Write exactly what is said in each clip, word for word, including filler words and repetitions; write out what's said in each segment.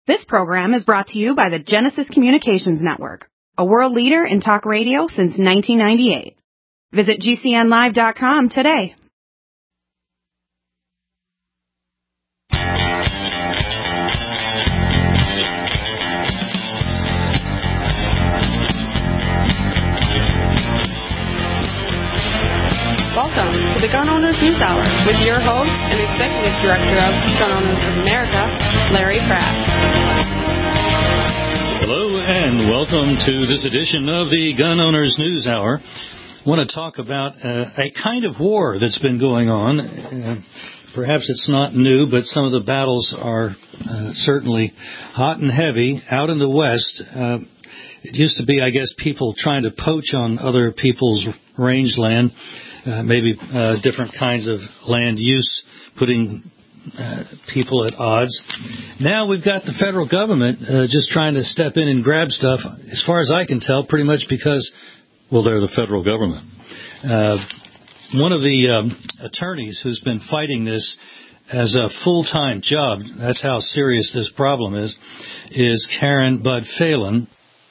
This program is brought to you by the Genesis Communications Network, a world leader in talk radio since nineteen ninety-eight. Visit G C N live dot com today. Welcome to the Gun Owners News Hour with your host and Executive Director of Gun Owners of America, Larry Pratt. Hello and welcome to this edition of the Gun Owners News Hour. I want to talk about uh, a kind of war that's been going on. Uh, perhaps it's not new, but some of the battles are uh, certainly hot and heavy out in the West. Uh, it used to be, I guess, people trying to poach on other people's rangeland. Uh, maybe uh, different kinds of land use, putting uh, people at odds. Now we've got the federal government uh, just trying to step in and grab stuff, as far as I can tell, pretty much because, well, they're the federal government. Uh, one of the um, attorneys who's been fighting this as a full-time job, that's how serious this problem is, is Karen Bud Phelan.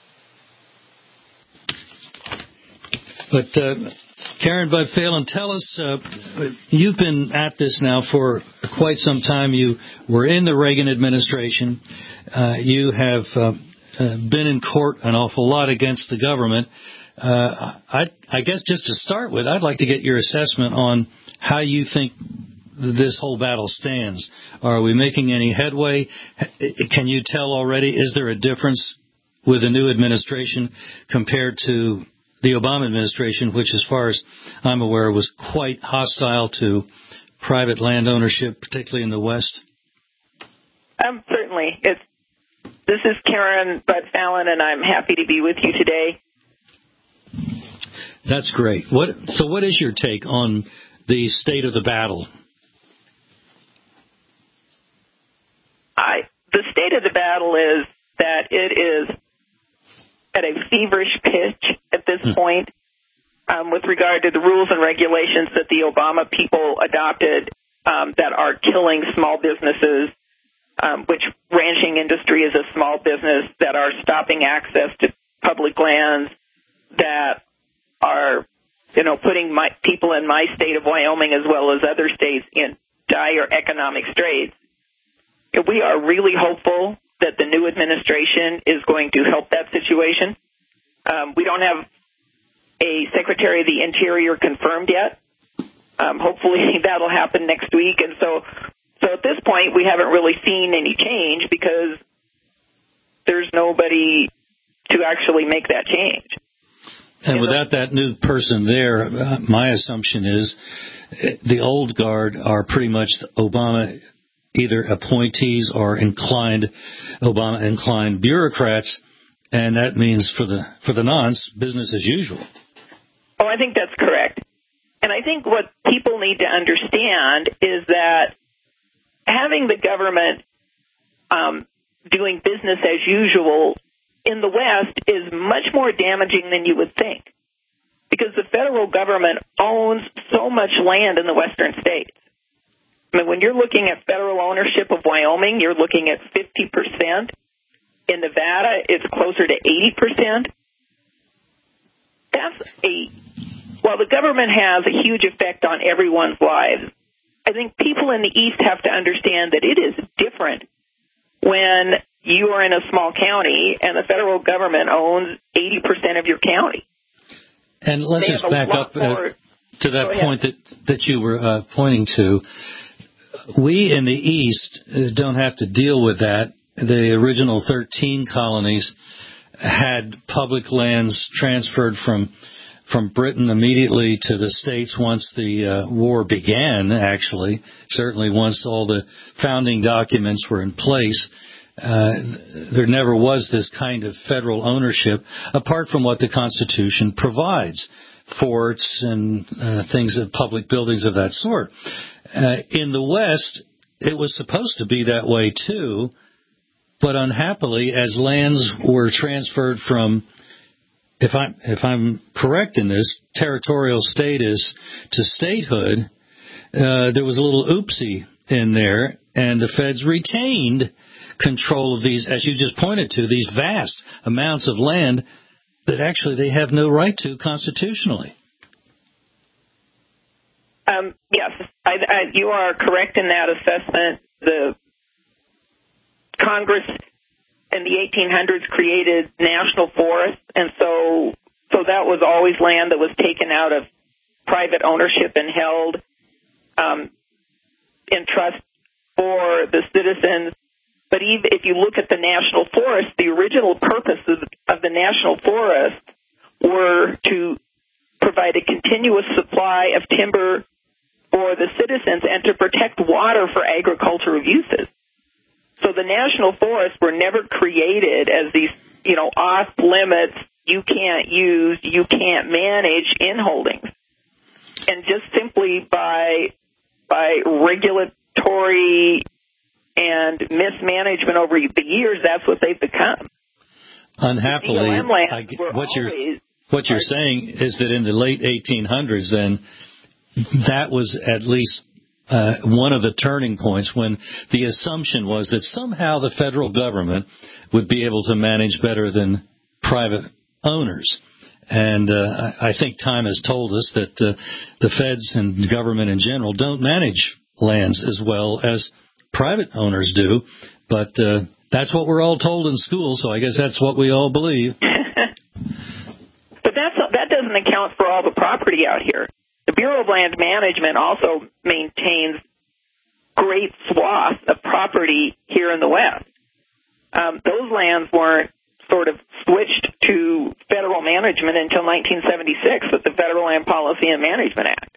But... Uh, Karen Bud Phelan, tell us, uh, you've been at this now for quite some time. You were in the Reagan administration. Uh, you have uh, uh, been in court an awful lot against the government. Uh, I, I guess just to start with, I'd like to get your assessment on how you think this whole battle stands. Are we making any headway? Can you tell already, is there a difference with the new administration compared to the Obama administration, which, as far as I'm aware, was quite hostile to private land ownership, particularly in the West? Um, certainly. It's, this is Karen Bud Phelan, and I'm happy to be with you today. That's great. What, so what is your take on the state of the battle? I, the state of the battle is that it is at a feverish pitch at this hmm. point um, with regard to the rules and regulations that the Obama people adopted um, that are killing small businesses, um, which ranching industry is a small business, that are stopping access to public lands, that are, you know, putting my, people in my state of Wyoming as well as other states in dire economic straits. We are really hopeful that the new administration is going to help that situation. Um, we don't have a Secretary of the Interior confirmed yet. Um, hopefully that'll happen next week. And so, so at this point, we haven't really seen any change because there's nobody to actually make that change. And without that new person there, uh, my assumption is the old guard are pretty much Obama either appointees or inclined, Obama-inclined bureaucrats, and that means for the for the nonce, business as usual. Oh, I think that's correct. And I think what people need to understand is that having the government um, doing business as usual in the West is much more damaging than you would think, because the federal government owns so much land in the western states. I mean, when you're looking at federal ownership of Wyoming, you're looking at fifty percent. In Nevada, it's closer to eighty percent. That's a, while the government has a huge effect on everyone's lives, I think people in the East have to understand that it is different when you are in a small county and the federal government owns eighty percent of your county. And let's just back up uh, to that point that, that you were uh, pointing to. We in the East don't have to deal with that. The original thirteen colonies had public lands transferred from from Britain immediately to the States once the uh, war began, actually. Certainly once all the founding documents were in place. Uh, there never was this kind of federal ownership, apart from what the Constitution provides, forts and uh, things, of public buildings of that sort. Uh, in the West, it was supposed to be that way too, but unhappily, as lands were transferred from, if I'm if I'm correct in this, territorial status to statehood, uh, there was a little oopsie in there, and the feds retained control of these, as you just pointed to, these vast amounts of land that actually they have no right to constitutionally. Um, yes, I, I, you are correct in that assessment. The Congress in the eighteen hundreds created national forests, and so so that was always land that was taken out of private ownership and held um, in trust for the citizens. But even if you look at the national forest, the original purposes of the national forest were to provide a continuous supply of timber for the citizens and to protect water for agricultural uses. So the national forests were never created as these, you know, off limits, you can't use, you can't manage inholdings. And just simply by by regulatory and mismanagement over the years, that's what they've become. Unhappily, I, what you're what you're saying is that in the late eighteen hundreds, then that was at least uh, one of the turning points when the assumption was that somehow the federal government would be able to manage better than private owners. And uh, I think time has told us that uh, the feds and government in general don't manage lands as well as private owners do. But uh, that's what we're all told in school, so I guess that's what we all believe. But that's, that doesn't account for all the property out here. The Bureau of Land Management also maintains great swaths of property here in the West. Um, those lands weren't sort of switched to federal management until nineteen seventy-six with the Federal Land Policy and Management Act.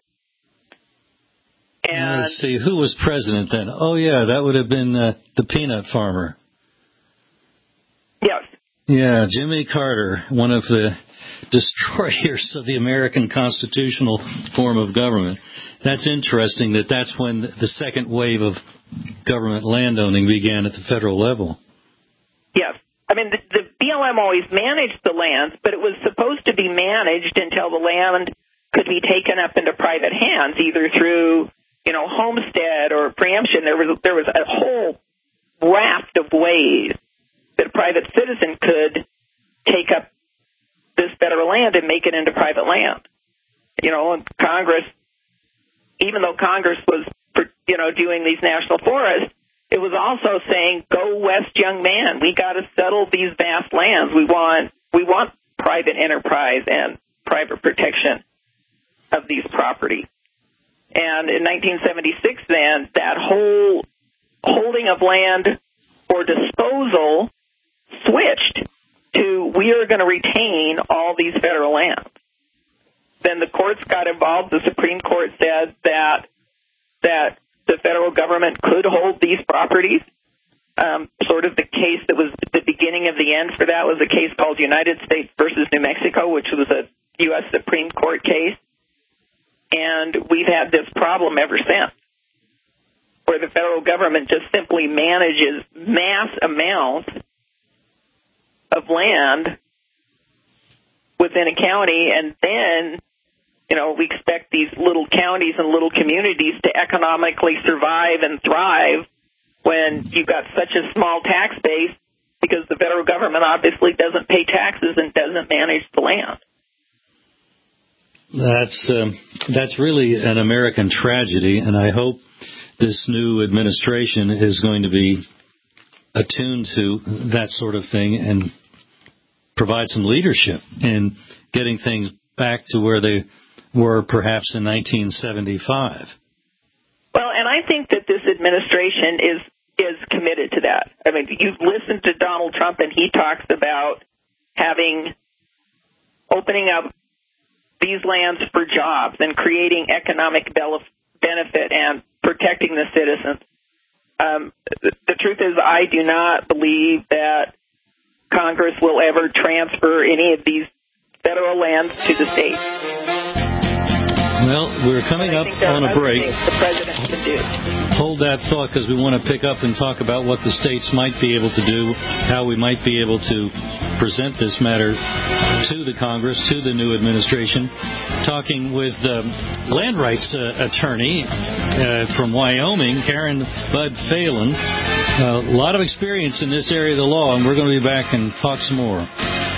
And let's see, who was president then? Oh, yeah, that would have been uh, the peanut farmer. Yes. Yeah, Jimmy Carter, one of the destroyers of the American constitutional form of government. That's interesting that that's when the second wave of government landowning began at the federal level. Yes. I mean, the, the B L M always managed the lands, but it was supposed to be managed until the land could be taken up into private hands, either through, you know, homestead or preemption. There was there was a whole raft of ways that a private citizen could take up this federal land and make it into private land. You know, and Congress, even though Congress was, you know, doing these national forests, it was also saying, go west, young man. We got to settle these vast lands. We want we want private enterprise and private protection of these properties. And in nineteen seventy-six, then, that whole holding of land for disposal switched to we are going to retain all these federal lands. Then the courts got involved. The Supreme Court said that that the federal government could hold these properties. Um, sort of the case that was the beginning of the end for that was a case called United States versus New Mexico, which was a U S Supreme Court case. And we've had this problem ever since, where the federal government just simply manages mass amounts of land within a county, and then, you know, we expect these little counties and little communities to economically survive and thrive when you've got such a small tax base because the federal government obviously doesn't pay taxes and doesn't manage the land. That's um, that's really an American tragedy, and I hope this new administration is going to be attuned to that sort of thing and provide some leadership in getting things back to where they were perhaps in nineteen seventy-five. Well, and I think that this administration is is committed to that. I mean, you've listened to Donald Trump, and he talks about having, opening up these lands for jobs and creating economic benefit and protecting the citizens. Um, the, the truth is, I do not believe that Congress will ever transfer any of these federal lands to the states. Well, we're coming up on a break. The president can do. Hold that thought, because we want to pick up and talk about what the states might be able to do, how we might be able to present this matter to the Congress, to the new administration, talking with um, land rights uh, attorney uh, from Wyoming, Karen Bud Phelan. Uh, a lot of experience in this area of the law, and we're going to be back and talk some more.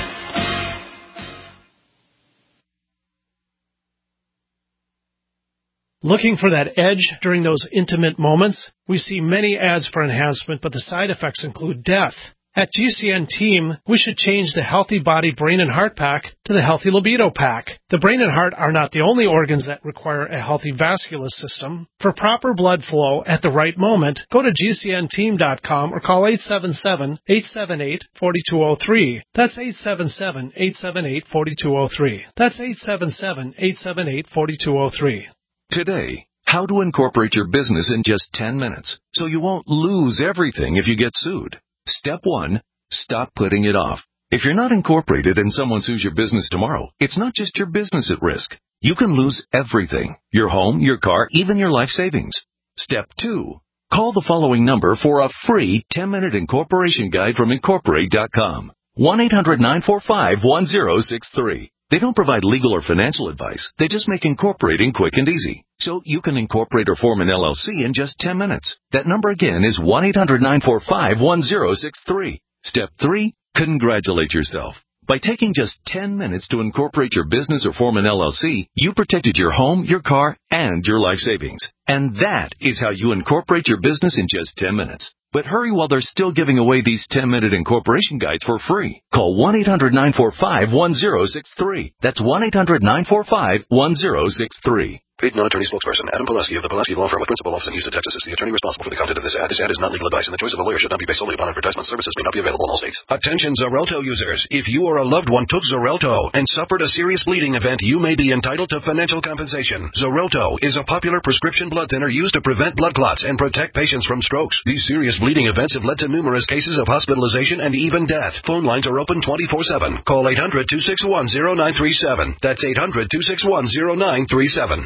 Looking for that edge during those intimate moments? We see many ads for enhancement, but the side effects include death. At G C N Team, we should change the Healthy Body Brain and Heart Pack to the Healthy Libido Pack. The brain and heart are not the only organs that require a healthy vascular system. For proper blood flow at the right moment, go to G C N team dot com or call eight seven seven, eight seven eight, four two zero three. That's eight seven seven, eight seven eight, four two zero three. That's eight seven seven, eight seven eight, four two zero three. Today, how to incorporate your business in just ten minutes so you won't lose everything if you get sued. Step one, stop putting it off. If you're not incorporated and someone sues your business tomorrow, it's not just your business at risk. You can lose everything, your home, your car, even your life savings. Step two, call the following number for a free ten-minute incorporation guide from Incorporate dot com. one eight hundred, nine four five, one zero six three. They don't provide legal or financial advice. They just make incorporating quick and easy. So you can incorporate or form an L L C in just ten minutes. That number again is one eight hundred, nine four five, one zero six three. Step three, congratulate yourself. By taking just ten minutes to incorporate your business or form an L L C, you protected your home, your car, and your life savings. And that is how you incorporate your business in just ten minutes. But hurry while they're still giving away these ten-minute incorporation guides for free. Call one eight hundred, nine four five, one zero six three. That's one eight hundred, nine four five, one zero six three. Paid non-attorney spokesperson Adam Pulaski of the Pulaski Law Firm with principal office in Houston, Texas is the attorney responsible for the content of this ad. This ad is not legal advice, and the choice of a lawyer should not be based solely upon advertisement. Services may not be available in all states. Attention Xarelto users. If you or a loved one took Xarelto and suffered a serious bleeding event, you may be entitled to financial compensation. Xarelto is a popular prescription blood thinner used to prevent blood clots and protect patients from strokes. These serious bleeding events have led to numerous cases of hospitalization and even death. Phone lines are open twenty-four seven. Call eight hundred, two six one, zero nine three seven. That's eight hundred, two six one, zero nine three seven.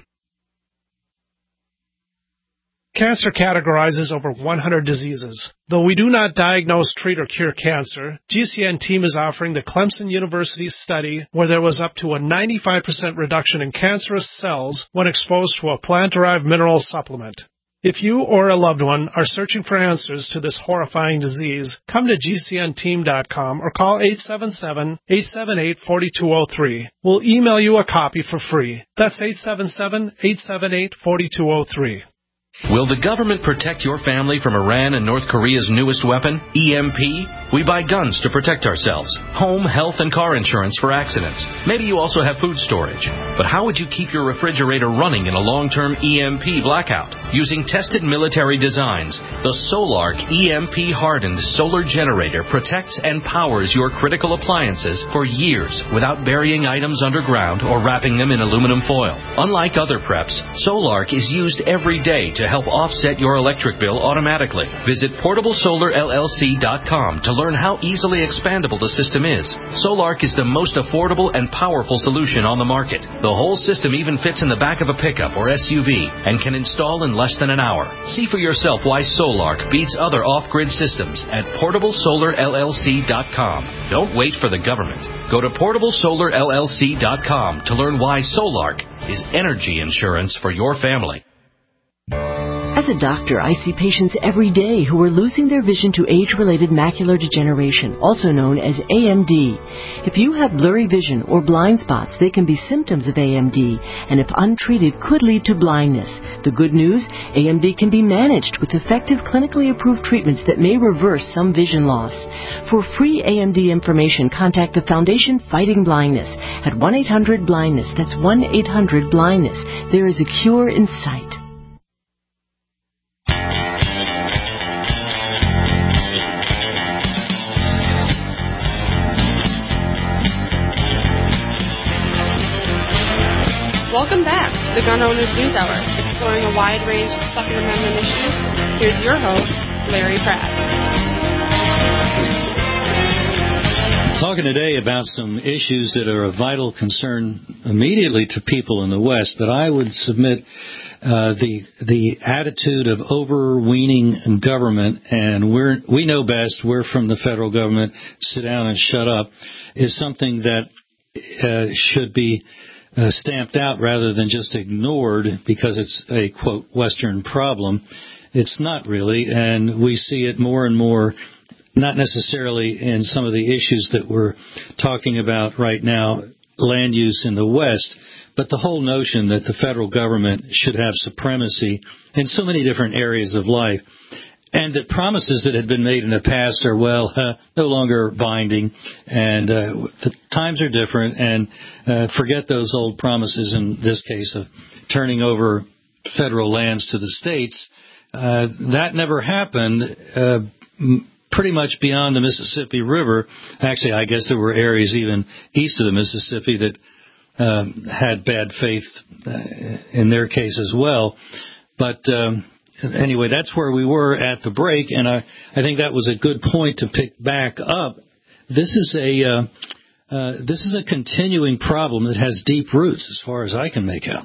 Cancer categorizes over one hundred diseases. Though we do not diagnose, treat, or cure cancer, G C N Team is offering the Clemson University study where there was up to a ninety-five percent reduction in cancerous cells when exposed to a plant-derived mineral supplement. If you or a loved one are searching for answers to this horrifying disease, come to G C N team dot com or call eight seven seven, eight seven eight, four two zero three. We'll email you a copy for free. That's eight seven seven, eight seven eight, four two zero three. Will the government protect your family from Iran and North Korea's newest weapon, E M P? We buy guns to protect ourselves, home, health, and car insurance for accidents. Maybe you also have food storage. But how would you keep your refrigerator running in a long-term E M P blackout? Using tested military designs, the Solark E M P-hardened solar generator protects and powers your critical appliances for years without burying items underground or wrapping them in aluminum foil. Unlike other preps, Solark is used every day to help offset your electric bill automatically. Visit portable solar L L C dot com to learn how easily expandable the system is. Solark is the most affordable and powerful solution on the market. The whole system even fits in the back of a pickup or S U V and can install in less than an hour. See for yourself why Solark beats other off-grid systems at portable solar L L C dot com. Don't wait for the government. Go to portable solar L L C dot com to learn why Solark is energy insurance for your family. As a doctor, I see patients every day who are losing their vision to age-related macular degeneration, also known as A M D. If you have blurry vision or blind spots, they can be symptoms of A M D, and if untreated, could lead to blindness. The good news, A M D can be managed with effective clinically approved treatments that may reverse some vision loss. For free A M D information, contact the Foundation Fighting Blindness at one eight hundred blindness. That's one eight hundred blindness. There is a cure in sight. Welcome back to the Gun Owners News Hour, exploring a wide range of Second Amendment issues. Here's your host, Larry Pratt. Talking today about some issues that are of vital concern immediately to people in the West, but I would submit uh, the the attitude of overweening government and we're we know best, we're from the federal government, sit down and shut up, is something that uh, should be uh, stamped out rather than just ignored because it's a, quote, Western problem. It's not really, and we see it more and more, not necessarily in some of the issues that we're talking about right now, land use in the West, but the whole notion that the federal government should have supremacy in so many different areas of life, and that promises that had been made in the past are, well, uh, no longer binding, and uh, the times are different, and uh, forget those old promises in this case of turning over federal lands to the states. Uh, that never happened uh, m- pretty much beyond the Mississippi River. Actually, I guess there were areas even east of the Mississippi that Um, had bad faith uh, in their case as well. But um, anyway, that's where we were at the break, and I, I think that was a good point to pick back up. This is a uh, uh, this is a continuing problem that has deep roots, as far as I can make out.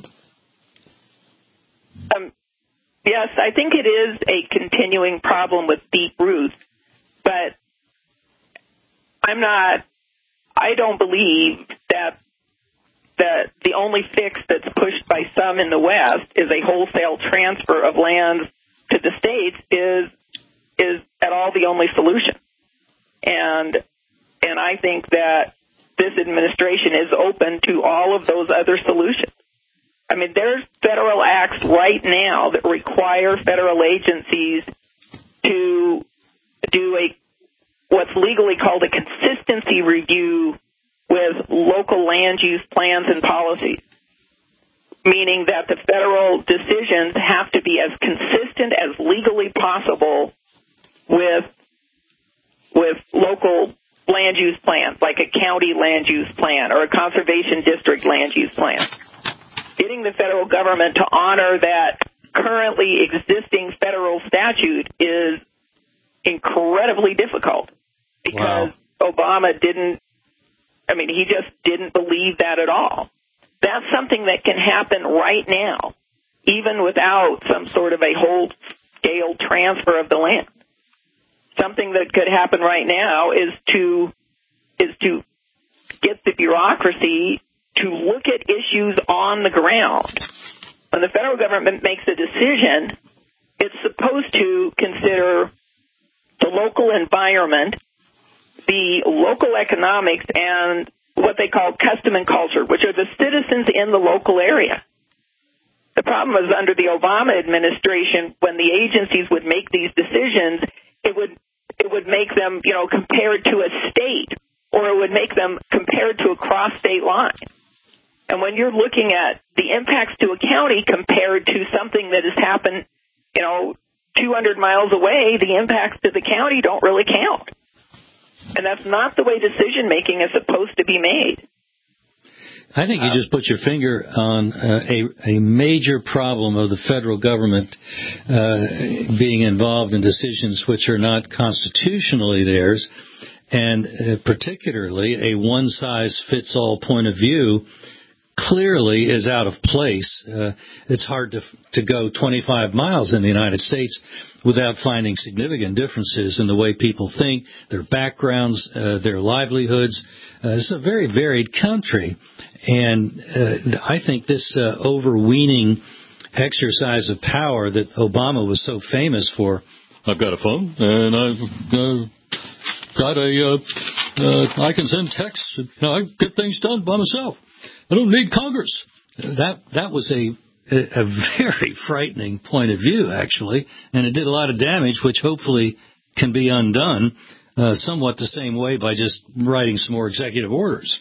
Um, yes, I think it is a continuing problem with deep roots, but I'm not. I don't believe that. that the only fix that's pushed by some in the West is a wholesale transfer of land to the states is is at all the only solution. And and I think that this administration is open to all of those other solutions. I mean, there's federal acts right now that require federal agencies to do a what's legally called a consistency review with local land use plans and policies, meaning that the federal decisions have to be as consistent as legally possible with with local land use plans, like a county land use plan or a conservation district land use plan. Getting the federal government to honor that currently existing federal statute is incredibly difficult because wow. Obama didn't I mean, he just didn't believe that at all. That's something that can happen right now, even without some sort of a whole-scale transfer of the land. Something that could happen right now is to is to get the bureaucracy to look at issues on the ground. When the federal government makes a decision, it's supposed to consider the local environment, the local economics, and what they call custom and culture, which are the citizens in the local area. The problem is under the Obama administration, when the agencies would make these decisions, it would it would make them, you know, compared to a state, or it would make them compared to a cross-state line. And when you're looking at the impacts to a county compared to something that has happened, you know, two hundred miles away, the impacts to the county don't really count. And that's not the way decision-making is supposed to be made. I think you just put your finger on uh, a, a major problem of the federal government uh, being involved in decisions which are not constitutionally theirs, and uh, particularly a one-size-fits-all point of view clearly is out of place. Uh, it's hard to to go twenty-five miles in the United States without finding significant differences in the way people think, their backgrounds, uh, their livelihoods. Uh, it's a very varied country, and uh, I think this uh, overweening exercise of power that Obama was so famous for. I've got a phone, and I've uh, got a, uh, uh, I can send texts, you know, I get things done by myself. I don't need Congress. That that was a a very frightening point of view, actually, and it did a lot of damage, which hopefully can be undone uh, somewhat the same way by just writing some more executive orders.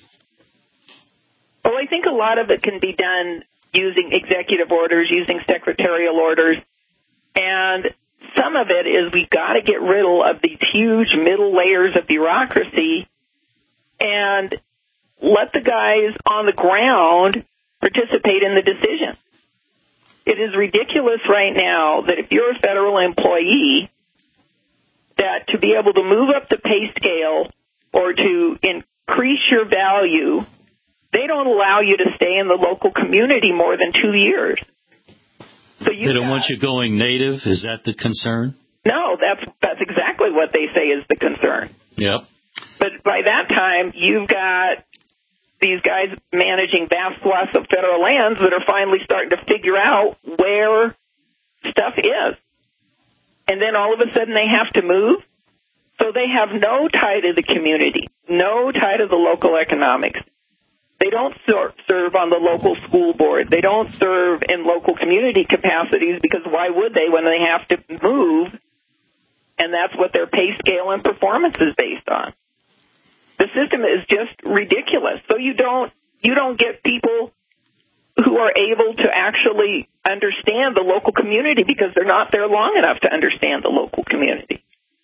Well, I think a lot of it can be done using executive orders, using secretarial orders, and some of it is we've got to get rid of these huge middle layers of bureaucracy and let the guys on the ground participate in the decision. It is ridiculous right now that if you're a federal employee, that to be able to move up the pay scale or to increase your value, they don't allow you to stay in the local community more than two years. So you they don't got, want you going native? Is that the concern? No, that's that's exactly what they say is the concern. Yep. But by that time, you've got these guys managing vast swaths of federal lands that are finally starting to figure out where stuff is. And then all of a sudden they have to move. So they have no tie to the community, no tie to the local economics. They don't ser- serve on the local school board. They don't serve in local community capacities because why would they when they have to move? And that's what their pay scale and performance is based on. The system is just ridiculous. So you don't you don't get people who are able to actually understand the local community because they're not there long enough to understand the local community.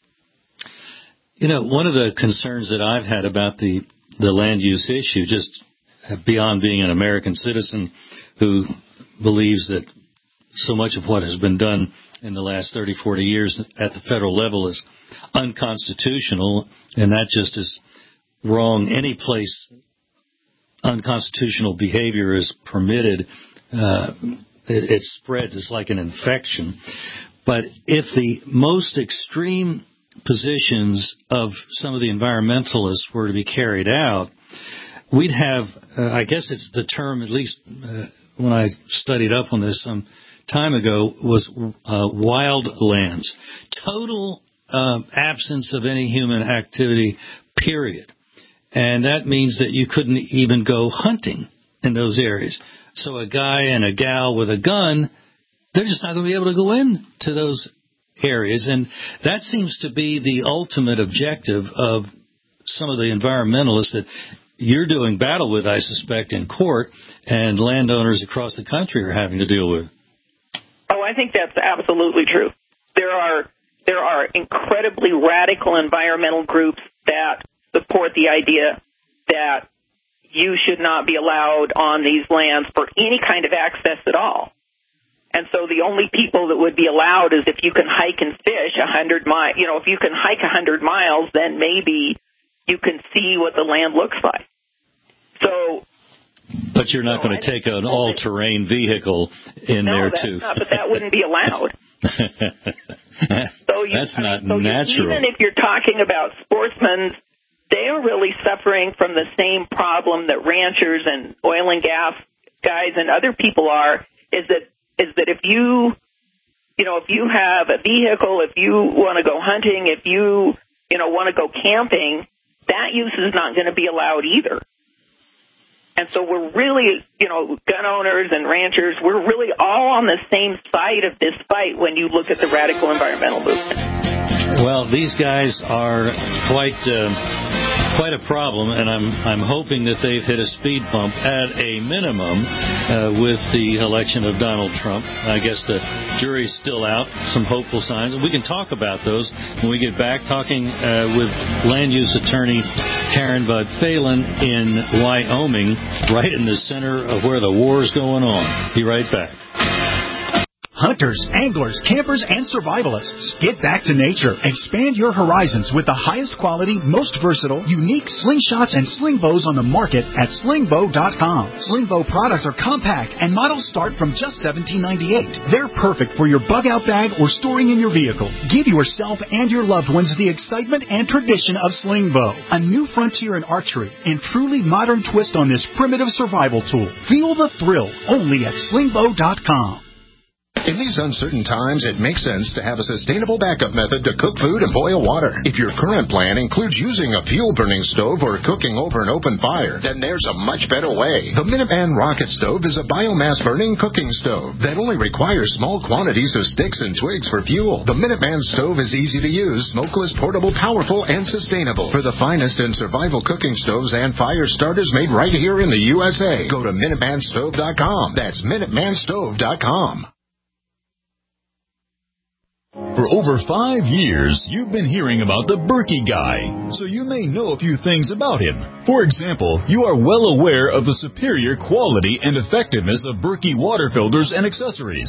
You know, one of the concerns that I've had about the, the land use issue, just beyond being an American citizen who believes that so much of what has been done in the last thirty, forty years at the federal level is unconstitutional, and that just is wrong. Any place unconstitutional behavior is permitted, uh, it, it spreads. It's like an infection. But if the most extreme positions of some of the environmentalists were to be carried out, we'd have, uh, I guess it's the term, at least uh, when I studied up on this some time ago, was uh, wild lands. Total uh, absence of any human activity, period. And that means that you couldn't even go hunting in those areas. So a guy and a gal with a gun, they're just not going to be able to go in to those areas. And that seems to be the ultimate objective of some of the environmentalists that you're doing battle with, I suspect, in court, and landowners across the country are having to deal with. Oh, I think that's absolutely true. There are there are incredibly radical environmental groups that support the idea that you should not be allowed on these lands for any kind of access at all. And so the only people that would be allowed is if you can hike and fish a hundred miles. You know, if you can hike a hundred miles, then maybe you can see what the land looks like. So, but you're not so going to take an all-terrain vehicle in no, there that's too. Not, but that wouldn't be allowed. so you, that's I not mean, so natural. You, even if you're talking about sportsmen, they are really suffering from the same problem that ranchers and oil and gas guys and other people are. Is that is that if you, you know, if you have a vehicle, if you want to go hunting, if you, you know, want to go camping, that use is not going to be allowed either. And so we're really, you know, gun owners and ranchers, we're really all on the same side of this fight when you look at the radical environmental movement. Well, these guys are quite uh, quite a problem, and I'm I'm hoping that they've hit a speed bump at a minimum uh, with the election of Donald Trump. I guess the jury's still out, some hopeful signs, and we can talk about those when we get back, talking uh, with land use attorney Karen Bud Phelan in Wyoming, right in the center of where the war's going on. Be right back. Hunters, anglers, campers, and survivalists. Get back to nature. Expand your horizons with the highest quality, most versatile, unique slingshots and sling bows on the market at sling bow dot com. Sling bow products are compact and models start from just seventeen ninety-eight. They're perfect for your bug out bag or storing in your vehicle. Give yourself and your loved ones the excitement and tradition of sling bow. A new frontier in archery and truly modern twist on this primitive survival tool. Feel the thrill only at sling bow dot com. In these uncertain times, it makes sense to have a sustainable backup method to cook food and boil water. If your current plan includes using a fuel-burning stove or cooking over an open fire, then there's a much better way. The Minuteman Rocket Stove is a biomass-burning cooking stove that only requires small quantities of sticks and twigs for fuel. The Minuteman Stove is easy to use, smokeless, portable, powerful, and sustainable. For the finest in survival cooking stoves and fire starters made right here in the U S A, go to minuteman stove dot com. That's minuteman stove dot com. For over five years, you've been hearing about the Berkey Guy, so you may know a few things about him. For example, you are well aware of the superior quality and effectiveness of Berkey water filters and accessories.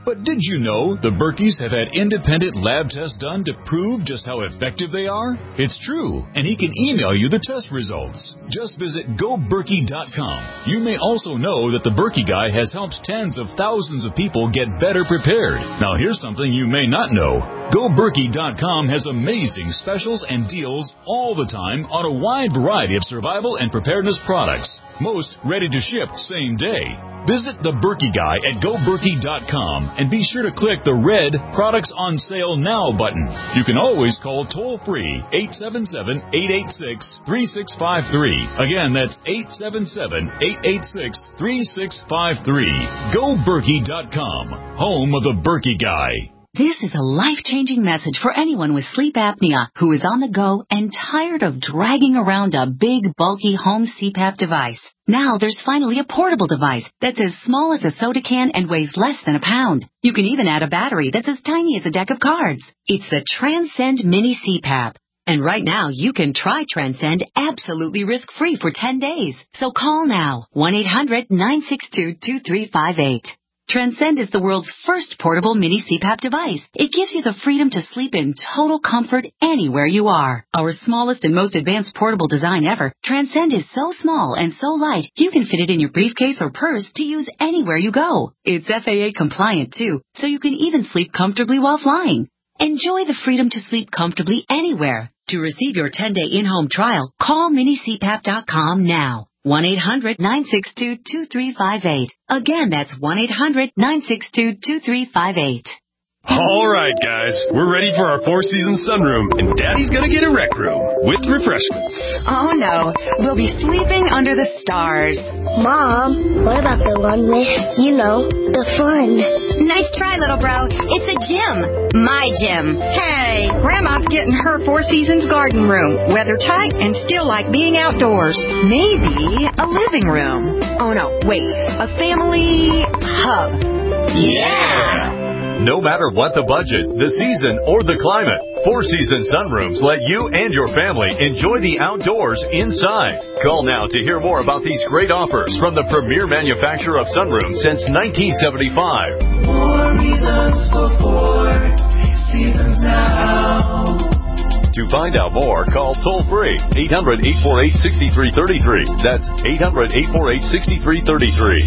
But did you know the Berkeys have had independent lab tests done to prove just how effective they are? It's true, and he can email you the test results. Just visit go berkey dot com. You may also know that the Berkey Guy has helped tens of thousands of people get better prepared. Now here's something you may not know. go berkey dot com has amazing specials and deals all the time on a wide variety of survival and preparedness products. Most ready to ship same day. Visit the Berkey Guy at go berkey dot com and be sure to click the red Products on Sale Now button. You can always call toll-free eight seven seven, eight eight six, three six five three. Again, that's eight seven seven, eight eight six, three six five three. go berkey dot com, home of the Berkey Guy. This is a life-changing message for anyone with sleep apnea who is on the go and tired of dragging around a big, bulky home C PAP device. Now there's finally a portable device that's as small as a soda can and weighs less than a pound. You can even add a battery that's as tiny as a deck of cards. It's the Transcend Mini C PAP. And right now, you can try Transcend absolutely risk-free for ten days. So call now, one eight hundred, nine six two, two three five eight. Transcend is the world's first portable mini C PAP device. It gives you the freedom to sleep in total comfort anywhere you are. Our smallest and most advanced portable design ever, Transcend is so small and so light, you can fit it in your briefcase or purse to use anywhere you go. It's F A A compliant too, so you can even sleep comfortably while flying. Enjoy the freedom to sleep comfortably anywhere. To receive your ten-day in-home trial, call mini c pap dot com now. one eight hundred, nine six two, two three five eight. Again, that's one eight hundred, nine six two, two three five eight. All right, guys, we're ready for our four-season sunroom, and Daddy's gonna get a rec room with refreshments. Oh, no. We'll be sleeping under the stars. Mom, what about the one with, you know, the fun? Nice try, little bro. It's a gym. My gym. Hey, Grandma's getting her Four Seasons garden room. Weather tight and still like being outdoors. Maybe a living room. Oh, no, wait. A family hub. Yeah! No matter what the budget, the season, or the climate, Four Seasons Sunrooms let you and your family enjoy the outdoors inside. Call now to hear more about these great offers from the premier manufacturer of sunrooms since nineteen seventy-five. More reasons for Four Seasons now. To find out more, call toll-free eight hundred, eight four eight, six three three three. That's eight hundred, eight four eight, six three three three.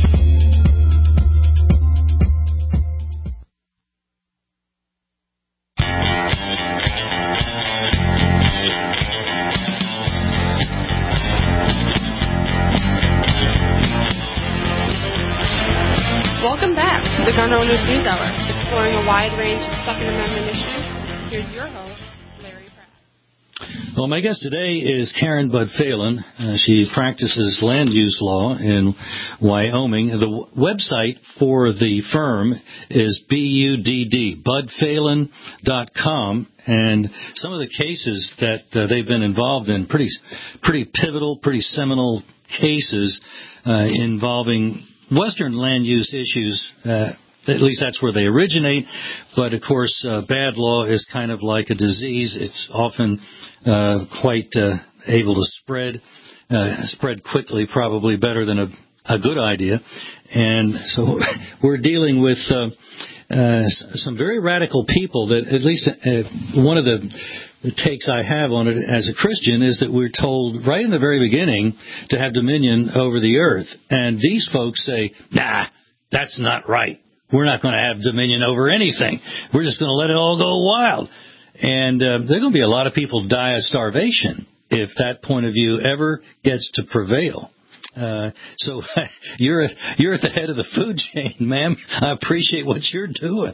Welcome back to the Gun Owners News Hour, exploring a wide range of Second Amendment issues. Here's your host, Larry Pratt. Well, my guest today is Karen Bud Phelan. Uh, she practices land use law in Wyoming. The w- website for the firm is B U D D, bud phelan dot com. And some of the cases that uh, they've been involved in, pretty, pretty pivotal, pretty seminal cases uh, involving Western land use issues. Uh, at least that's where they originate. But, of course, uh, bad law is kind of like a disease. It's often uh, quite uh, able to spread, uh, spread quickly, probably better than a, a good idea. And so we're dealing with uh, uh, some very radical people that at least uh, one of the The takes I have on it as a Christian is that we're told right in the very beginning to have dominion over the earth. And these folks say, nah, that's not right. We're not going to have dominion over anything. We're just going to let it all go wild. And uh, there are going to be a lot of people die of starvation if that point of view ever gets to prevail. Uh, so you're, you're at the head of the food chain, ma'am. I appreciate what you're doing.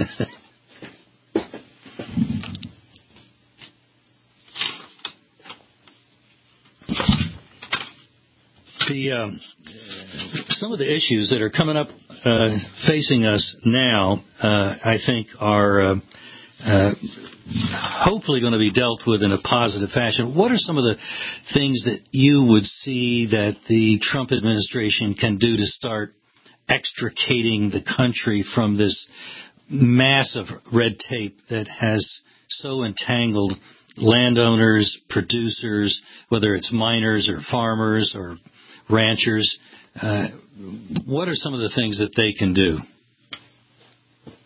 The, um, some of the issues that are coming up uh, facing us now, uh, I think, are uh, uh, hopefully going to be dealt with in a positive fashion. What are some of the things that you would see that the Trump administration can do to start extricating the country from this massive red tape that has so entangled landowners, producers, whether it's miners or farmers or ranchers? Uh, what are some of the things that they can do?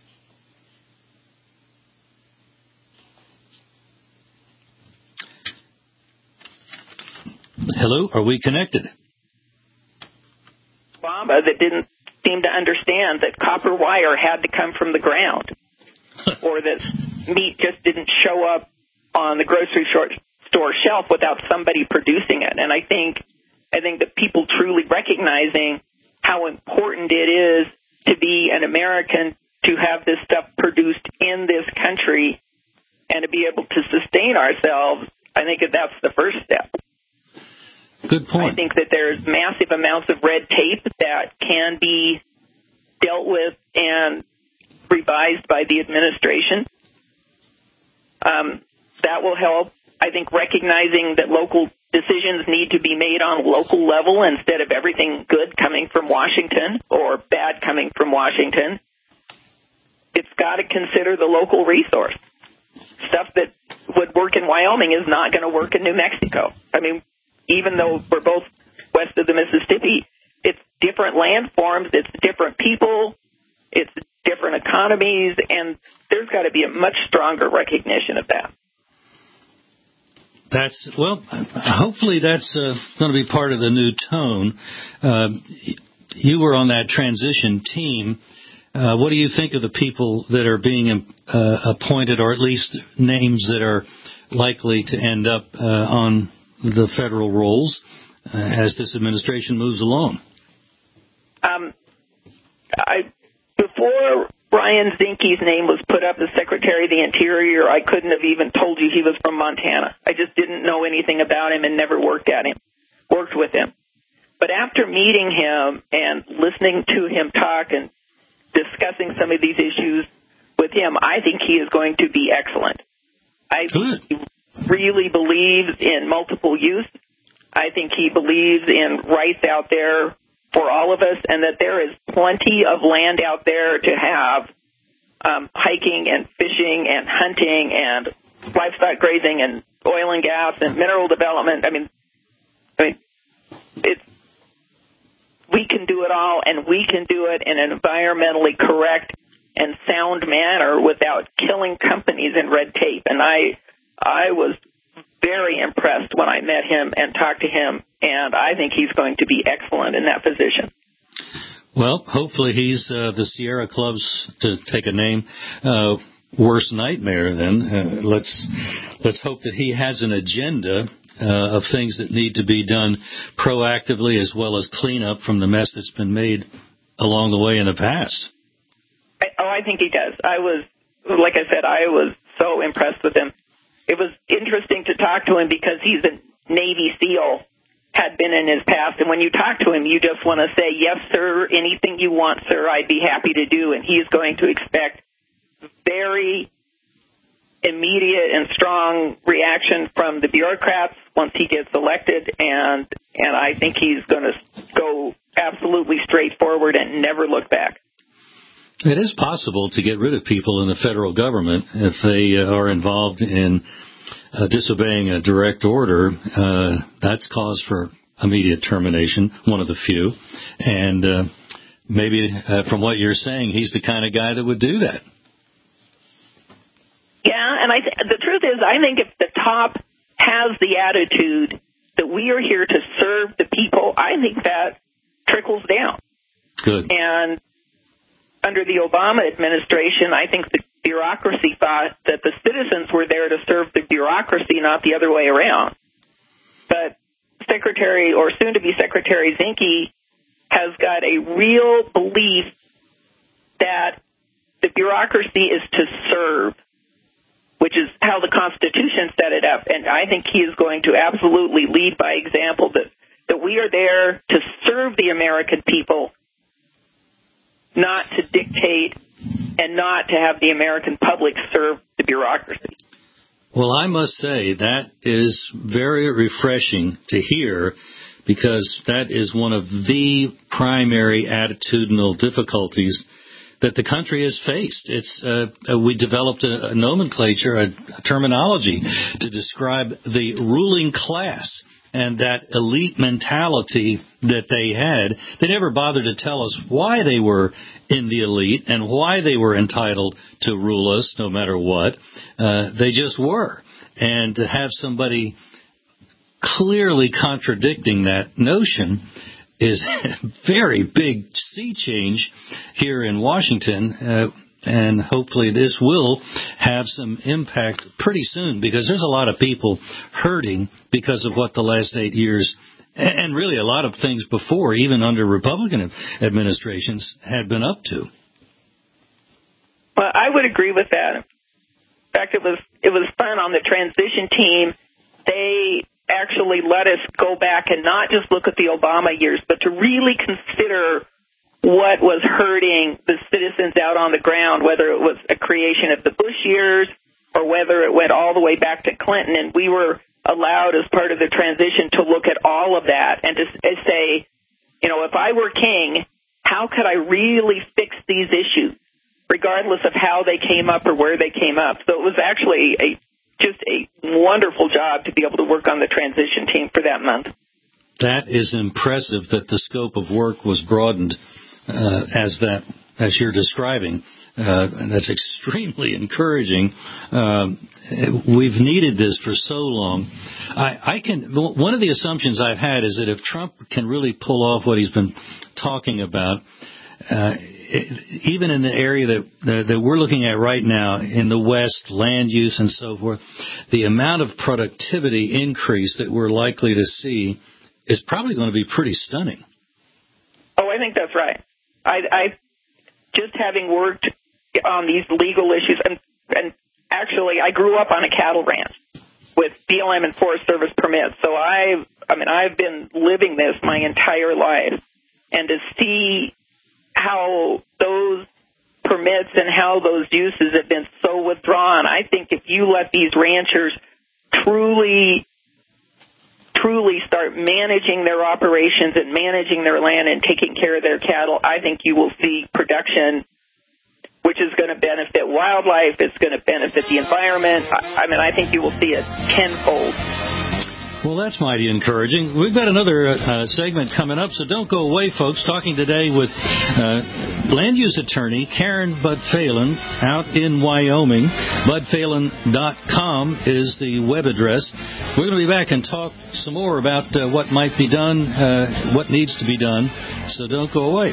hello, are we connected? Obama that didn't seem to understand that copper wire had to come from the ground, or that meat just didn't show up on the grocery store shelf without somebody producing it. And I think, I think that people truly recognizing how important it is to be an American, to have this stuff produced in this country, and to be able to sustain ourselves, I think that that's the first step. Good point. I think that there's massive amounts of red tape that can be dealt with and revised by the administration. Um, that will help. I think recognizing that local decisions need to be made on a local level instead of everything good coming from Washington or bad coming from Washington. It's got to consider the local resource. Stuff that would work in Wyoming is not going to work in New Mexico. I mean, even though we're both west of the Mississippi, it's different landforms, it's different people, it's different economies, and there's got to be a much stronger recognition of that. That's, well, hopefully that's uh, going to be part of the new tone. Uh, you were on that transition team. Uh, what do you think of the people that are being uh, appointed, or at least names that are likely to end up uh, on the federal rolls uh, as this administration moves along? Um, I, before Brian Zinke's name was put up as Secretary of the Interior, I couldn't have even told you he was from Montana. I just didn't know anything about him and never worked at him, worked with him. But after meeting him and listening to him talk and discussing some of these issues with him, I think he is going to be excellent. I think he really believes in multiple use. I think he believes in rights out there for all of us, and that there is plenty of land out there to have um, hiking and fishing and hunting and livestock grazing and oil and gas and mineral development. I mean, I mean, it's, we can do it all, and we can do it in an environmentally correct and sound manner without killing companies in red tape. And I, I was very impressed when I met him and talked to him, and I think he's going to be excellent in that position. Well, hopefully he's uh, the Sierra Club's, to take a name, uh, worst nightmare then. Uh, let's let's hope that he has an agenda uh, of things that need to be done proactively, as well as clean up from the mess that's been made along the way in the past. I, oh, I think he does. I was, like I said, I was so impressed with him. It was interesting to talk to him because he's a Navy SEAL, had been in his past, and when you talk to him, you just want to say, yes, sir, anything you want, sir, I'd be happy to do, and he is going to expect very immediate and strong reaction from the bureaucrats once he gets elected, and and I think he's going to go absolutely straightforward and never look back. It is possible to get rid of people in the federal government if they uh, are involved in uh, disobeying a direct order. Uh, that's cause for immediate termination, one of the few. And uh, maybe uh, from what you're saying, he's the kind of guy that would do that. Yeah, and I th- the truth is, I think if the top has the attitude that we are here to serve the people, I think that trickles down. Good. And under the Obama administration, I think the bureaucracy thought that the citizens were there to serve the bureaucracy, not the other way around. But Secretary, or soon-to-be Secretary Zinke, has got a real belief that the bureaucracy is to serve, which is how the Constitution set it up. And I think he is going to absolutely lead by example, that, that we are there to serve the American people, not to dictate and not to have the American public serve the bureaucracy. Well, I must say that is very refreshing to hear, because that is one of the primary attitudinal difficulties that the country has faced. It's uh, we developed a, a nomenclature, a, a terminology to describe the ruling class and that elite mentality that they had. They never bothered to tell us why they were in the elite and why they were entitled to rule us no matter what. Uh, they just were. And to have somebody clearly contradicting that notion is a very big sea change here in Washington, uh, and hopefully this will have some impact pretty soon, because there's a lot of people hurting because of what the last eight years, and really a lot of things before, even under Republican administrations, had been up to. Well, I would agree with that. In fact, it was it was fun on the transition team. They actually let us go back and not just look at the Obama years, but to really consider what was hurting the citizens out on the ground, whether it was a creation of the Bush years or whether it went all the way back to Clinton. And we were allowed as part of the transition to look at all of that and to say, you know, if I were king, how could I really fix these issues, regardless of how they came up or where they came up? So it was actually a just a wonderful job to be able to work on the transition team for that month. That is impressive that the scope of work was broadened uh, as that as you're describing. Uh, and that's extremely encouraging. Uh, we've needed this for so long. I, I can. One of the assumptions I've had is that if Trump can really pull off what he's been talking about, uh, even in the area that, that that we're looking at right now in the West, land use and so forth, the amount of productivity increase that we're likely to see is probably going to be pretty stunning. Oh, I think that's right. I, I just having worked on these legal issues, and, and actually I grew up on a cattle ranch with B L M and Forest Service permits, so I, I mean, I've been living this my entire life, and to see how those permits and how those uses have been so withdrawn, I think if you let these ranchers truly, truly start managing their operations and managing their land and taking care of their cattle, I think you will see production which is going to benefit wildlife, it's going to benefit the environment. I, I mean, I think you will see it tenfold. Well, that's mighty encouraging. We've got another uh, segment coming up, so don't go away, folks. Talking today with uh, land use attorney Karen Bud Phelan out in Wyoming. bud phelan dot com is the web address. We're going to be back and talk some more about uh, what might be done, uh, what needs to be done, so don't go away.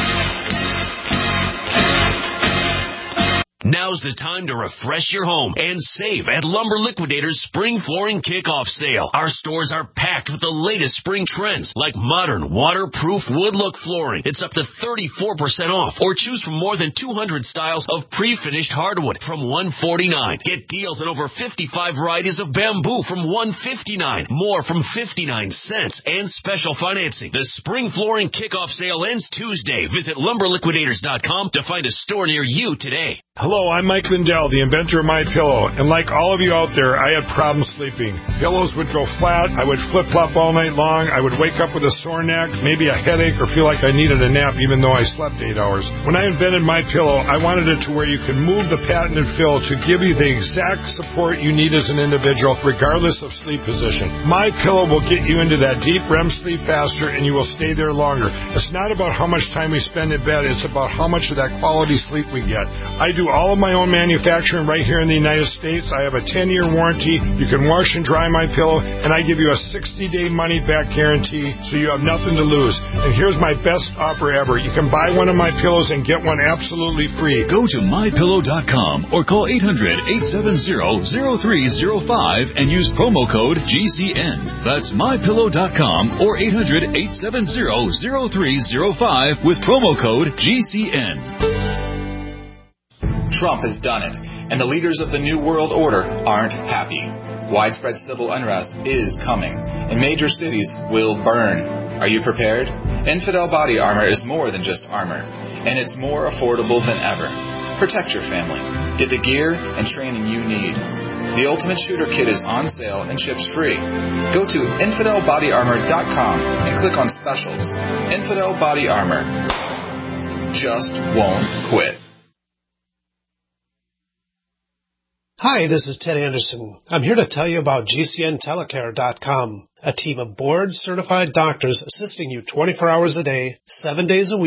Now's the time to refresh your home and save at Lumber Liquidators Spring Flooring Kickoff Sale. Our stores are packed with the latest spring trends, like modern, waterproof wood look flooring. It's up to thirty-four percent off, or choose from more than two hundred styles of pre-finished hardwood from one hundred forty-nine dollars. Get deals on over fifty-five varieties of bamboo from one hundred fifty-nine dollars, more from fifty-nine cents, and special financing. The Spring Flooring Kickoff Sale ends Tuesday. Visit lumber liquidators dot com to find a store near you today. Hello, I'm Mike Lindell, the inventor of MyPillow, and like all of you out there, I had problems sleeping. Pillows would go flat, I would flip-flop all night long, I would wake up with a sore neck, maybe a headache, or feel like I needed a nap even though I slept eight hours. When I invented MyPillow, I wanted it to where you could move the patented fill to give you the exact support you need as an individual, regardless of sleep position. MyPillow will get you into that deep R E M sleep faster, and you will stay there longer. It's not about how much time we spend in bed, it's about how much of that quality sleep we get. I do all of my own manufacturing right here in the United States. I have a ten-year warranty. You can wash and dry my pillow, and I give you a sixty-day money-back guarantee, so you have nothing to lose. And here's my best offer ever. You can buy one of my pillows and get one absolutely free. Go to my pillow dot com or call eight hundred, eight seven zero, zero three zero five and use promo code G C N. That's my pillow dot com or eight hundred, eight seven zero, zero three zero five with promo code G C N. Trump has done it, and the leaders of the New World Order aren't happy. Widespread civil unrest is coming, and major cities will burn. Are you prepared? Infidel Body Armor is more than just armor, and it's more affordable than ever. Protect your family. Get the gear and training you need. The Ultimate Shooter Kit is on sale and ships free. Go to infidel body armor dot com and click on specials. Infidel Body Armor just won't quit. Hi, this is Ted Anderson. I'm here to tell you about G C N telecare dot com, a team of board-certified doctors assisting you twenty-four hours a day, seven days a week,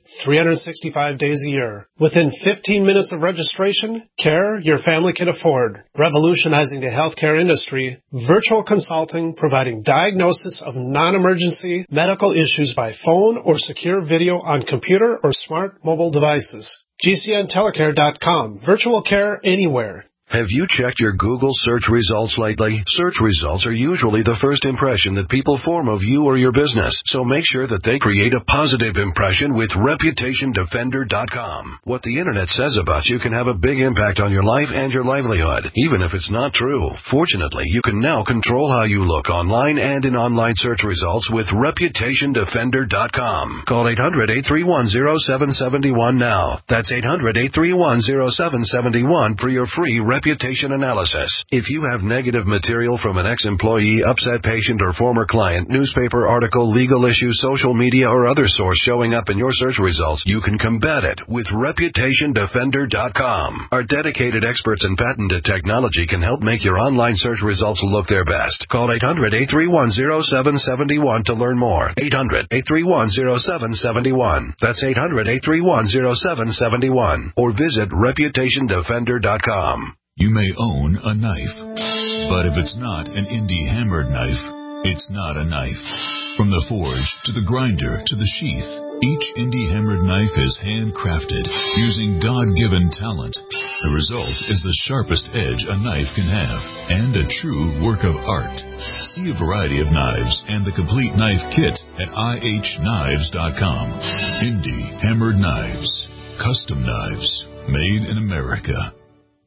three hundred sixty-five days a year. Within fifteen minutes of registration, care your family can afford. Revolutionizing the healthcare industry, virtual consulting providing diagnosis of non-emergency medical issues by phone or secure video on computer or smart mobile devices. G C N telecare dot com. Virtual care anywhere. Have you checked your Google search results lately? Search results are usually the first impression that people form of you or your business, so make sure that they create a positive impression with reputation defender dot com. What the internet says about you can have a big impact on your life and your livelihood, even if it's not true. Fortunately, you can now control how you look online and in online search results with reputation defender dot com. Call eight hundred, eight three one, zero seven seven one now. That's eight hundred, eight three one, zero seven seven one for your free reputation analysis. If you have negative material from an ex-employee, upset patient, or former client, newspaper article, legal issue, social media, or other source showing up in your search results, you can combat it with reputation defender dot com. Our dedicated experts in patented technology can help make your online search results look their best. Call eight hundred, eight three one, zero seven seven one to learn more. eight hundred, eight three one, zero seven seven one. That's eight hundred, eight three one, zero seven seven one. Or visit reputation defender dot com. You may own a knife, but if it's not an indie hammered knife, it's not a knife. From the forge to the grinder to the sheath, each indie hammered knife is handcrafted using God-given talent. The result is the sharpest edge a knife can have and a true work of art. See a variety of knives and the complete knife kit at I H knives dot com. Indie hammered knives, custom knives, made in America.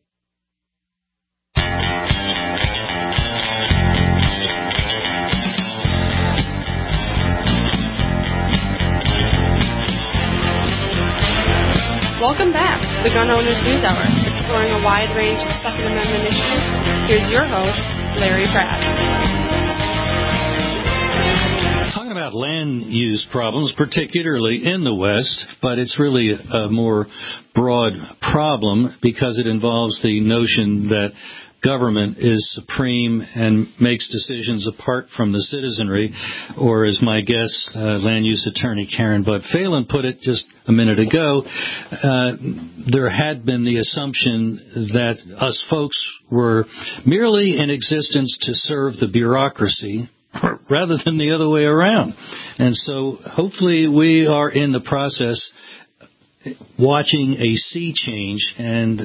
Welcome back to the Gun Owners News Hour, exploring a wide range of Second Amendment issues. Here's your host, Larry Pratt. Talking about land use problems, particularly in the West, but it's really a more broad problem because it involves the notion that government is supreme and makes decisions apart from the citizenry, or as my guest, uh, land use attorney Karen Budd Phelan put it just a minute ago, uh, there had been the assumption that us folks were merely in existence to serve the bureaucracy rather than the other way around. And so hopefully we are in the process watching a sea change, and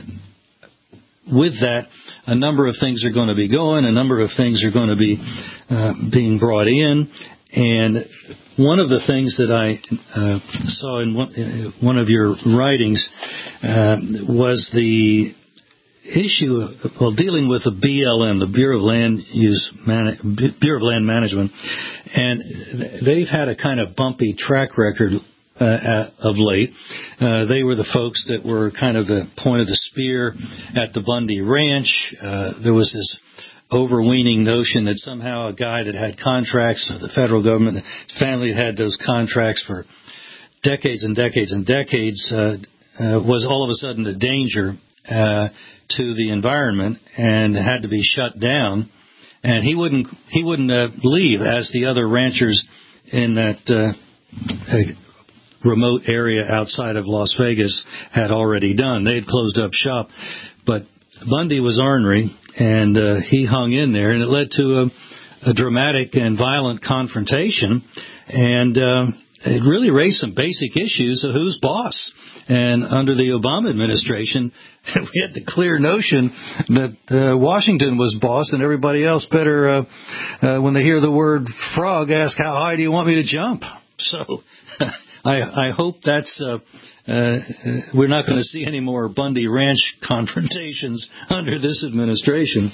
with that, a number of things are going to be going, a number of things are going to be uh, being brought in. And one of the things that I uh, saw in one, uh, one of your writings uh, was the issue of, well, dealing with the B L M, the Bureau of Land Use, Man- Bureau of Land Management, and they've had a kind of bumpy track record Uh, of late. Uh, they were the folks that were kind of the point of the spear at the Bundy Ranch. Uh, there was this overweening notion that somehow a guy that had contracts, or the federal government, his family had those contracts for decades and decades and decades, uh, uh, was all of a sudden a danger uh, to the environment and had to be shut down. And he wouldn't he wouldn't uh, leave, as the other ranchers in that uh, uh, remote area outside of Las Vegas had already done. They had closed up shop. But Bundy was ornery, and uh, he hung in there, and it led to a, a dramatic and violent confrontation, and uh, it really raised some basic issues of who's boss. And under the Obama administration, we had the clear notion that uh, Washington was boss, and everybody else better, uh, uh, when they hear the word frog, ask, how high do you want me to jump? So I, I hope that's uh, uh, we're not going to see any more Bundy Ranch confrontations under this administration.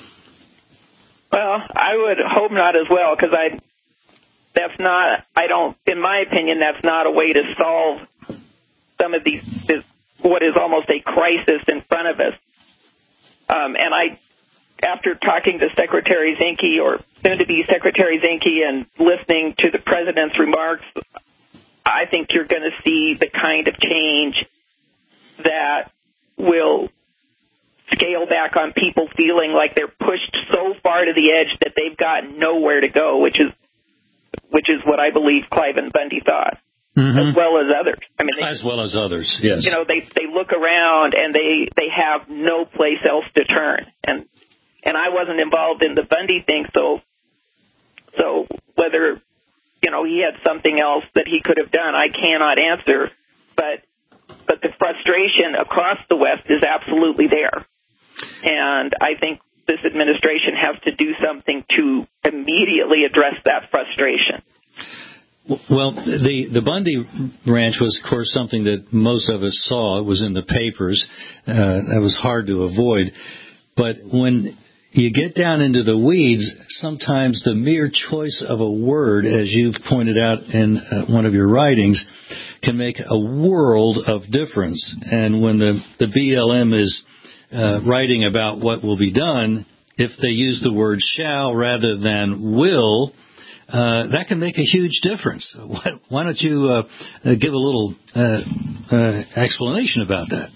Well, I would hope not as well, because I that's not I don't in my opinion that's not a way to solve some of these this, what is almost a crisis in front of us. Um, and I, after talking to Secretary Zinke, or soon to be Secretary Zinke, and listening to the president's remarks, I think you're going to see the kind of change that will scale back on people feeling like they're pushed so far to the edge that they've got nowhere to go, which is which is what I believe Cliven Bundy thought. mm-hmm. as well as others. I mean, they, as well as others, yes. You know, they they look around and they they have no place else to turn. And and I wasn't involved in the Bundy thing, so so whether you know he had something else that he could have done, I cannot answer. But but the frustration across the West is absolutely there, and I think this administration has to do something to immediately address that frustration. Well, the, the Bundy Ranch was, of course, something that most of us saw. It was in the papers. Uh, that was hard to avoid. But when you get down into the weeds, sometimes the mere choice of a word, as you've pointed out in uh, one of your writings, can make a world of difference. And when the, the B L M is Uh, writing about what will be done, if they use the word shall rather than will, uh, that can make a huge difference. Why, why don't you uh, uh, give a little uh, uh, explanation about that?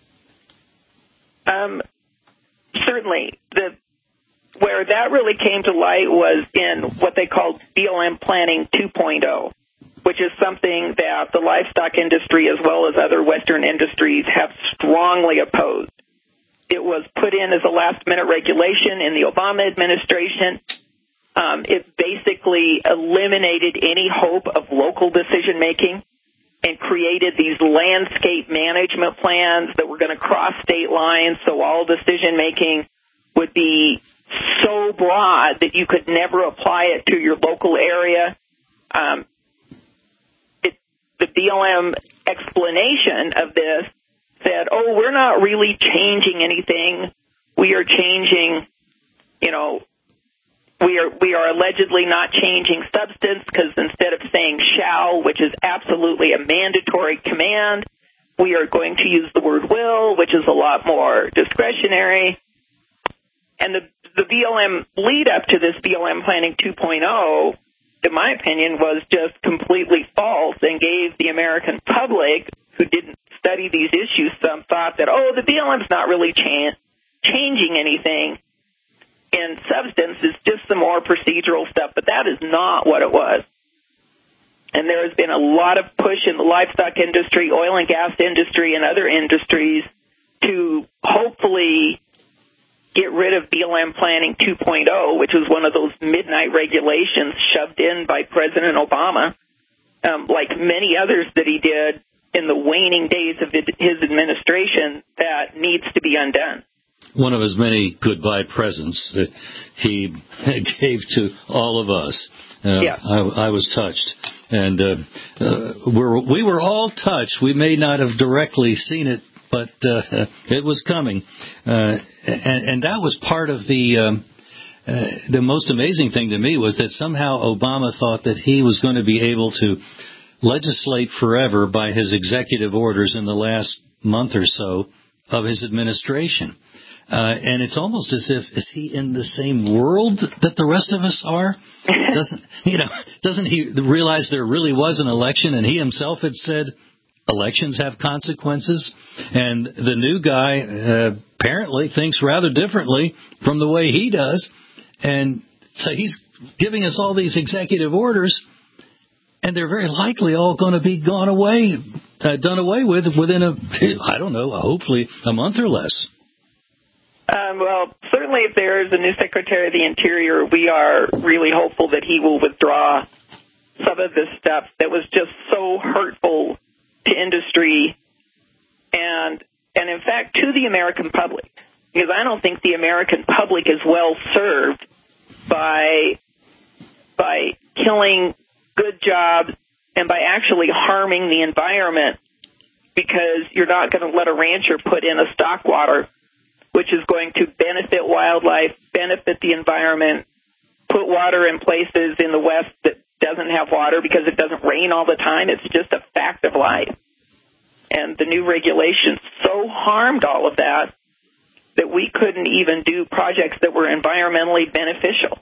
Um, certainly. The, where that really came to light was in what they called B L M Planning two point oh, which is something that the livestock industry as well as other Western industries have strongly opposed. It was put in as a last-minute regulation in the Obama administration. Um, it basically eliminated any hope of local decision-making and created these landscape management plans that were going to cross state lines, so all decision-making would be so broad that you could never apply it to your local area. Um, it, the B L M explanation of this said, oh, we're not really changing anything. We are changing, you know, we are we are allegedly not changing substance because instead of saying shall, which is absolutely a mandatory command, we are going to use the word will, which is a lot more discretionary. And the, the B L M lead up to this B L M Planning two point oh, in my opinion, was just completely false and gave the American public who didn't study these issues some thought that, oh, the B L M's not really cha- changing anything in substance. It's just some more procedural stuff, but that is not what it was. And there has been a lot of push in the livestock industry, oil and gas industry, and other industries to hopefully get rid of B L M Planning two point oh, which was one of those midnight regulations shoved in by President Obama, um, like many others that he did in the waning days of his administration, that needs to be undone. One of his many goodbye presents that he gave to all of us. Uh, yeah. I, I was touched. And uh, uh, we're, we were all touched. We may not have directly seen it, but uh, it was coming. Uh, and, and that was part of the... Um, uh, the most amazing thing to me was that somehow Obama thought that he was going to be able to legislate forever by his executive orders in the last month or so of his administration. Uh, and it's almost as if, is he in the same world that the rest of us are? Doesn't, you know, doesn't he realize there really was an election, and he himself had said elections have consequences? And the new guy uh, apparently thinks rather differently from the way he does. And so he's giving us all these executive orders, and they're very likely all going to be gone away, uh, done away with within a, I don't know, hopefully a month or less. Um, well, certainly if there is a new Secretary of the Interior, we are really hopeful that he will withdraw some of this stuff that was just so hurtful to industry and, and in fact, to the American public. Because I don't think the American public is well served by by killing good jobs and by actually harming the environment, because you're not going to let a rancher put in a stock water, which is going to benefit wildlife, benefit the environment, put water in places in the West that doesn't have water because it doesn't rain all the time. It's just a fact of life. And the new regulations so harmed all of that that we couldn't even do projects that were environmentally beneficial.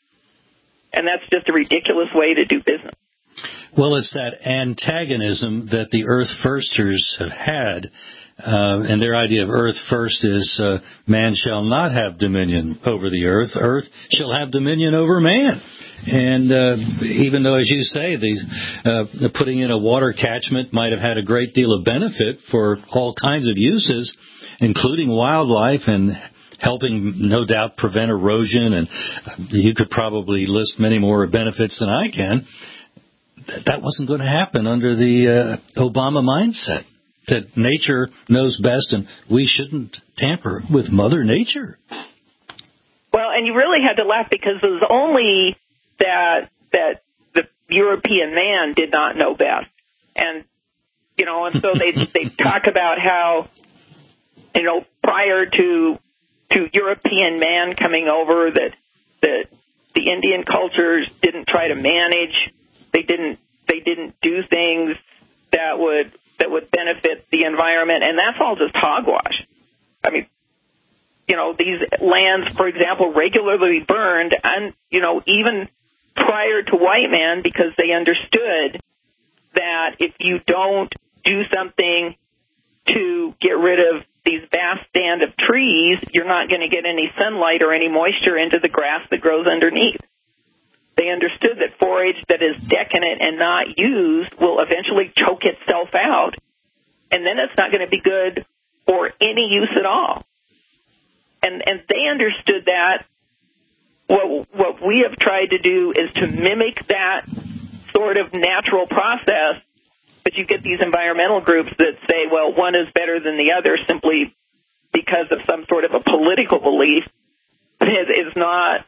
And that's just a ridiculous way to do business. Well, it's that antagonism that the Earth Firsters have had Uh, and their idea of earth first is uh, man shall not have dominion over the earth. Earth shall have dominion over man. And uh, even though, as you say, these, uh, putting in a water catchment might have had a great deal of benefit for all kinds of uses, including wildlife and helping, no doubt, prevent erosion, and you could probably list many more benefits than I can, that wasn't going to happen under the uh, Obama mindset, that nature knows best and we shouldn't tamper with Mother Nature. Well, and you really had to laugh because it was only that that the European man did not know best. And, you know, and so they they talk about how, you know, prior to to European man coming over, that that the Indian cultures didn't try to manage, they didn't they didn't do things that would that would benefit the environment, and that's all just hogwash. I mean, you know, these lands, for example, regularly burned, and, you know, even prior to white man, because they understood that if you don't do something to get rid of these vast stand of trees, you're not going to get any sunlight or any moisture into the grass that grows underneath. They understood that forage that is decadent and not used will eventually choke itself out, and then it's not going to be good for any use at all. And and they understood that. What what we have tried to do is to mimic that sort of natural process, but you get these environmental groups that say, well, one is better than the other simply because of some sort of a political belief. It is not.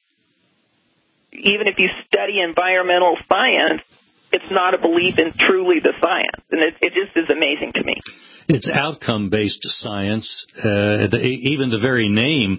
Even if you study environmental science, it's not a belief in truly the science. And it, it just is amazing to me. It's outcome-based science. Uh, the, even the very name,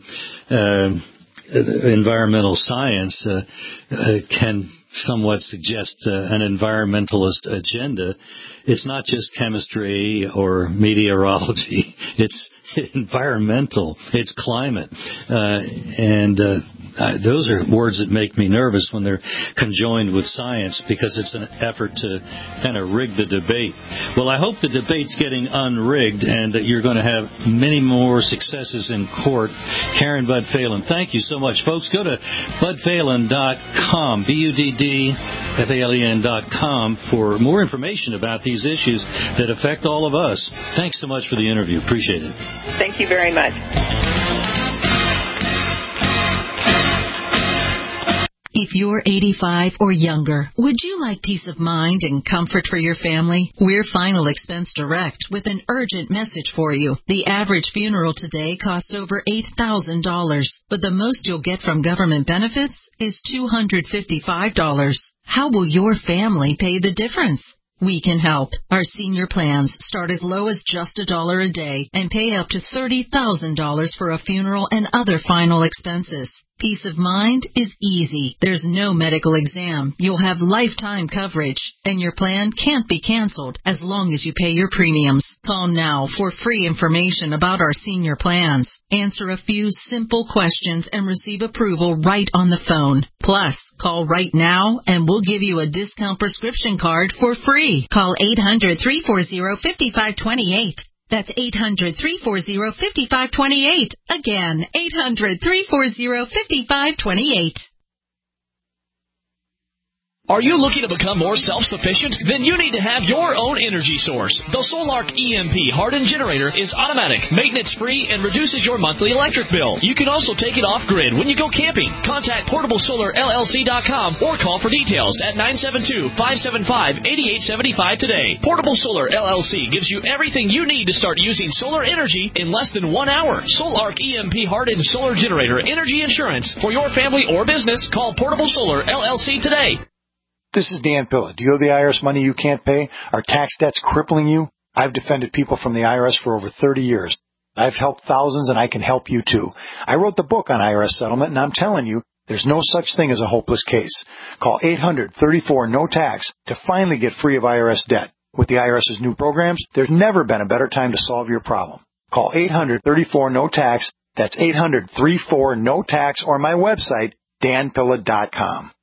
uh, environmental science, uh, uh, can somewhat suggest uh, an environmentalist agenda. It's not just chemistry or meteorology. It's environmental. It's climate. Uh, and uh, uh, those are words that make me nervous when they're conjoined with science, because it's an effort to kind of rig the debate. Well, I hope the debate's getting unrigged and that you're going to have many more successes in court. Karen Budd Phelan, thank you so much. Folks, go to bud phelan dot com, B U D D F A L E N dot com, for more information about these issues that affect all of us. Thanks so much for the interview. Appreciate it. Thank you very much. If you're eighty-five or younger, would you like peace of mind and comfort for your family? We're Final Expense Direct with an urgent message for you. The average funeral today costs over eight thousand dollars, but the most you'll get from government benefits is two hundred fifty-five dollars. How will your family pay the difference? We can help. Our senior plans start as low as just a dollar a day and pay up to thirty thousand dollars for a funeral and other final expenses. Peace of mind is easy. There's no medical exam. You'll have lifetime coverage, and your plan can't be canceled as long as you pay your premiums. Call now for free information about our senior plans. Answer a few simple questions and receive approval right on the phone. Plus, call right now and we'll give you a discount prescription card for free. Call eight hundred, three four zero, five five two eight. That's eight hundred, three four zero, five five two eight. Again, eight hundred, three four zero, five five two eight. Are you looking to become more self-sufficient? Then you need to have your own energy source. The Solark E M P hardened generator is automatic, maintenance-free, and reduces your monthly electric bill. You can also take it off-grid when you go camping. Contact portable solar L L C dot com or call for details at nine seven two, five seven five, eight eight seven five today. Portable Solar L L C gives you everything you need to start using solar energy in less than one hour. Solark E M P hardened solar generator energy insurance for your family or business. Call Portable Solar L L C today. This is Dan Pilla. Do you owe the I R S money you can't pay? Are tax debts crippling you? I've defended people from the I R S for over thirty years. I've helped thousands, and I can help you too. I wrote the book on I R S settlement, and I'm telling you, there's no such thing as a hopeless case. Call eight hundred, thirty-four, no tax to finally get free of I R S debt. With the IRS's new programs, there's never been a better time to solve your problem. Call eight hundred, thirty-four, no tax. That's eight hundred, thirty-four, no tax, or my website, dan pilla dot com.